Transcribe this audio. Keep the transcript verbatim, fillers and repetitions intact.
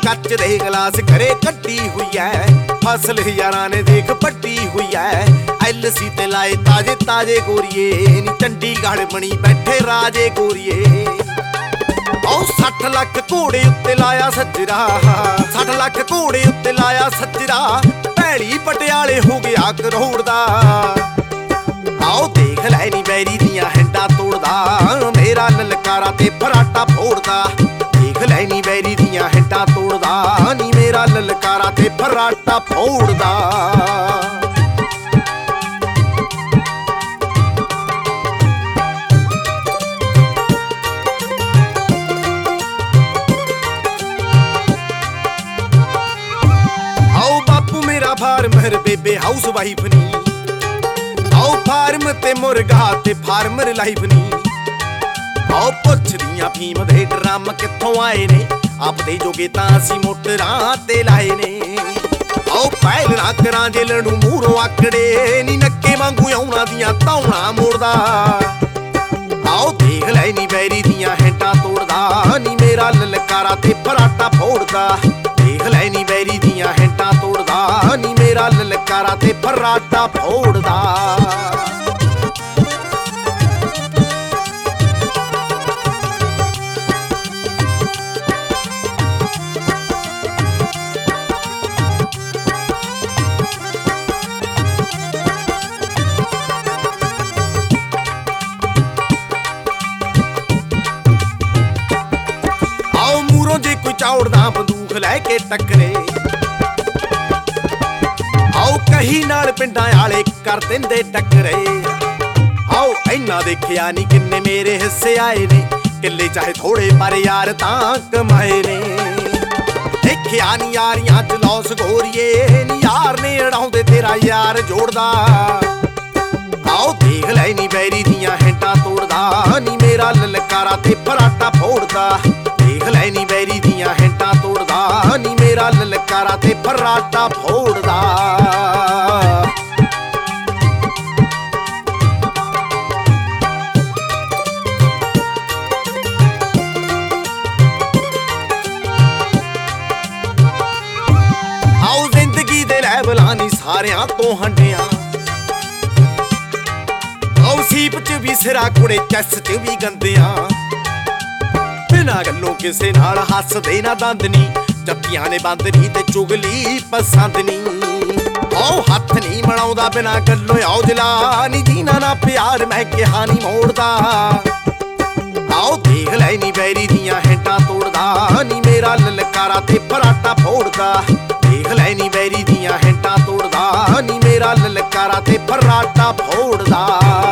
ਕੱਚ ਦੇ ਗਲਾਸ ਘਰੇ ਕੱਢੀ ਹੋਈ ਐ, ਫਸਲ ਯਾਰਾਂ ਨੇ ਦੇਖ ਵੱਡੀ ਹੋਈ ਐ। ਐਲ ਸੀ ਤੇ ਲਾਏ ਤਾਜੇ ਤਾਜੇ ਗੋਰੀਏ ਨੀ ਚੰਡੀਗੜ੍ਹ ਬਣੀ ਬੈਠੇ ਰਾਜੇ ਗੋਰੀਏ। ਉਹ ਸੱਠ ਲੱਖ ਘੋੜੇ ਉੱਤੇ ਲਾਇਆ ਸੱਜਰਾ, ਸੱਠ ਲੱਖ ਘੋੜੇ ਉੱਤੇ ਲਾਇਆ ਸੱਜਰਾ, ਭੈੜੀ ਪਟਿਆਲੇ ਹੋ ਗਿਆ ਕਰੋੜ ਦਾ। ਆਓ ਦੇਖ ਲੈ ਨੀ ਬੈਰੀ ਦੀਆਂ ਹੈਂਡਾਂ ਤੋੜਦਾ, ਮੇਰਾ ਲਲਕਾਰਾ ਤੇ ਫਰਾਟਾ ਫੋੜਦਾ। ਦੇਖ ਲੈ ਨੀ ਬੈਰੀ ਦੀਆਂ ਹੈਂਡਾਂ ਤੋੜਦਾ, ਨੀ ਮੇਰਾ ਲਲਕਾਰਾ ਤੇ ਫਰਾਟਾ ਫੋੜਦਾ। ਆਓ ਬਾਪੂ ਮੇਰਾ ਫਾਰਮਰ ਬੇਬੇ ਹਾਊਸ ਵਾਈਫ ਨੀ, ਆਓ ਫਾਰਮ ਤੇ ਮੁਰਗਾ ਤੇ ਫਾਰਮਰ ਲਾਈਫ ਨੀ। ਆਓ ਪੁੱਛਦੀਆਂ ਫੀਮ ਦੇ ਡਰਮ ਕਿੱਥੋਂ ਆਏ ਨੇ, ਆਪਦੇ ਜੋਗੇ ਤਾਂ ਅਸੀਂ ਮੋਟਰਾਂ ਤੇ ਲਾਏ ਨੇ। ਆਓ ਪਹਿਲ ਨਾ ਕਰਾਂ ਜੇਲ੍ਹ ਨੂੰ ਮੂਹਰੋਂ ਆਕੜੇ, ਨੀ ਨੱਕੇ ਵਾਂਗੂ ਆਉਣਾ ਦੀਆਂ ਧੌਣਾ ਮੋੜਦਾ। ਆਓ ਦੇਖ ਲੈ ਨੀ ਬੈਰੀ ਦੀਆਂ ਹੈਂਡਾਂ ਤੋੜਦਾ, ਨੀ ਮੇਰਾ ਲਲਕਾਰਾ ਤੇ ਫਰਾਟਾ ਫੋੜਦਾ। ਦੇਖ ਲੈ ਨੀ ਬੈਰੀ ਦੀਆਂ ਹੈਂਡਾਂ ਤੋੜਦਾ, ਨੀ ਮੇਰਾ ਲਲਕਾਰਾ ਤੇ ਫਰਾਟਾ ਫੋੜਦਾ। ਆਓ ਮੂਹਰੋਂ ਜੇ ਕੋਈ ਚੌੜਦਾ ਬੰਦੂਕ ਲੈ ਕੇ ਟੱਕਰੇ, ਆਓ ਕਹੀ ਨਾਲ ਪਿੰਡਾਂ ਵਾਲੇ ਕਰ ਦਿੰਦੇ ਟੱਕਰੇ। ਆਓ ਇੰਨਾ ਦੇਖਿਆ ਨੀ ਕਿੰਨੇ ਮੇਰੇ ਹਿੱਸੇ ਆਏ ਨੇ, ਕਿੱਲੇ ਚਾਹੇ ਥੋੜੇ ਪਰ ਯਾਰ ਤਾਂ ਕਮਾਏ ਨੇ। ਦੇਖਿਆ ਨੀ ਯਾਰੀਆਂ ਚ ਲੌਸ ਗੋਰੀਏ, ਨੀ ਯਾਰ ਨੇ ਅੜਾਉਂਦੇ ਤੇਰਾ ਯਾਰ ਜੋੜਦਾ। ਆਓ ਦੇਖ ਲੈ ਨੀ ਬੈਰੀ ਦੀਆਂ ਹੈਂਡਾਂ ਤੋੜਦਾ, ਨੀ ਮੇਰਾ ਲਲਕਾਰਾ ਤੇ ਫਰਾਟਾ ਫੋੜਦਾ। ਦੇਖ ਲੈ ਨੀ ਬੈਰੀ ਦੀਆਂ ਹੈਂਡਾਂ ਤੋੜਦਾ, ਨੀ ਮੇਰਾ ਲਲਕਾਰਾ ਤੇ ਫਰਾਟਾ ਫੋੜਦਾ। ਆਓ ਜ਼ਿੰਦਗੀ ਦੇ ਲੈਵਲਾਂ ਨੀ ਸਾਰਿਆਂ ਤੋਂ ਹੰਡਿਆ, ਆਓ ਸੀਪ ਚ ਵੀ ਸਿਰਾ ਕੁੜੇ ਚੈਸ ਚ ਵੀ ਗੰਦਿਆਂ। ਬਿਨਾਂ ਗੱਲੋਂ ਕਿਸੇ ਨਾਲ ਹੱਸਦੇ ਨਾ ਦੰਦ ਨੀ, ਜੱਫੀਆਂ ਨੇ ਬੰਦ ਨੀ ਤੇ ਚੁਗਲੀ ਪਸੰਦ ਨੀ। ਆਓ ਹੱਥ ਨੀ ਮਲਾਉਂਦਾ ਬਿਨਾਂ ਗੱਲੋਂ ਔਜਲਾ, ਨੀ ਜੀਨਾ ਨਾ ਪਿਆਰ ਮੈਂ ਕਿਹਾ ਨੀ ਮੋੜਦਾ। ਆਓ ਦੇਖ ਲੈ ਨੀ ਬੈਰੀ ਦੀਆਂ ਹੈਂਡਾਂ ਤੋੜਦਾ, ਨੀ ਮੇਰਾ ਲਲਕਾਰਾ ਤੇ ਫਰਾਟਾ ਫੋੜਦਾ। ਦੇਖ ਲੈ ਨੀ ਬੈਰੀ ਦੀਆਂ ਹੈਂਡਾਂ ਤੋੜਦਾ, ਨੀ ਮੇਰਾ ਲਲਕਾਰਾ ਤੇ ਫਰਾਟਾ ਫੋੜਦਾ।